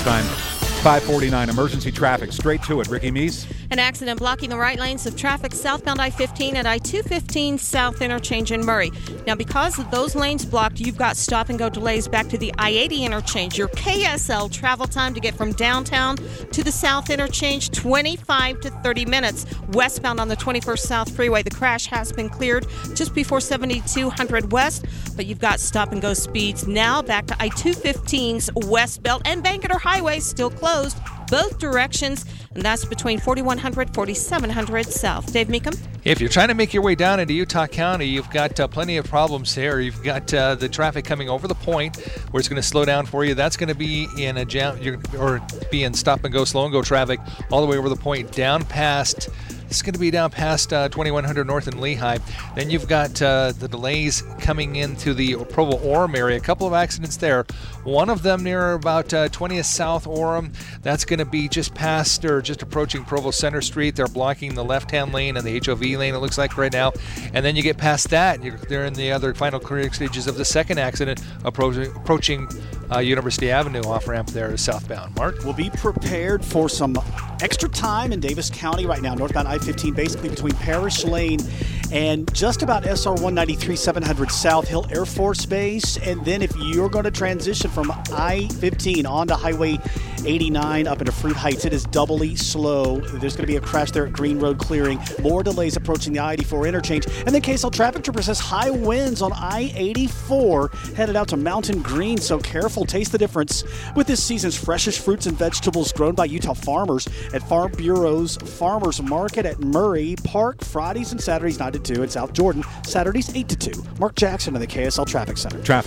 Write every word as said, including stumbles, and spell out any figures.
time. five forty-nine, emergency traffic. Straight to it. Ricky Meese. An accident blocking the right lanes of traffic southbound I fifteen at I two fifteen South Interchange in Murray. Now, because of those lanes blocked, you've got stop-and-go delays back to the I eighty interchange. Your K S L travel time to get from downtown to the South Interchange, twenty-five to thirty minutes. Westbound on the twenty-first South Freeway, the crash has been cleared just before seventy-two hundred West, but you've got stop-and-go speeds now back to I two fifteen's West Belt, and Bangerter Highway still closed both directions, and that's between forty-one hundred, forty-seven hundred South. Dave Meekum? If you're trying to make your way down into Utah County, you've got uh, plenty of problems here. You've got uh, the traffic coming over the point where it's going to slow down for you. That's going to be in a jam, you're, or be in stop and go, slow and go traffic all the way over the point down past. It's going to be down past uh, twenty-one hundred North and Lehigh. Then you've got uh, the delays coming into the Provo-Orem area. A couple of accidents there. One of them near about uh, twentieth South Orem. That's going to be just past or just approaching Provo Center Street. They're blocking the left-hand lane and the H O V lane, it looks like right now. And then you get past that. You're, they're in the other final clearing stages of the second accident approaching, approaching uh, University Avenue off-ramp there southbound. Mark? We'll be prepared for some extra time in Davis County right now. Northbound I fifteen, basically between Parish Lane and just about S R one ninety-three seven hundred South Hill Air Force Base. And then if you're going to transition from I fifteen onto Highway eighty-nine up into Fruit Heights, it is doubly slow. There's going to be a crash there at Green Road clearing. More delays approaching the I eighty-four interchange. And then K S L Traffic Trooper says high winds on I eighty-four headed out to Mountain Green. So careful. Taste the difference with this season's freshest fruits and vegetables grown by Utah farmers at Farm Bureau's Farmers Market at Murray Park, Fridays and Saturdays nine to two, and South Jordan, Saturdays eight to two. Mark Jackson of the K S L Traffic Center. Traffic.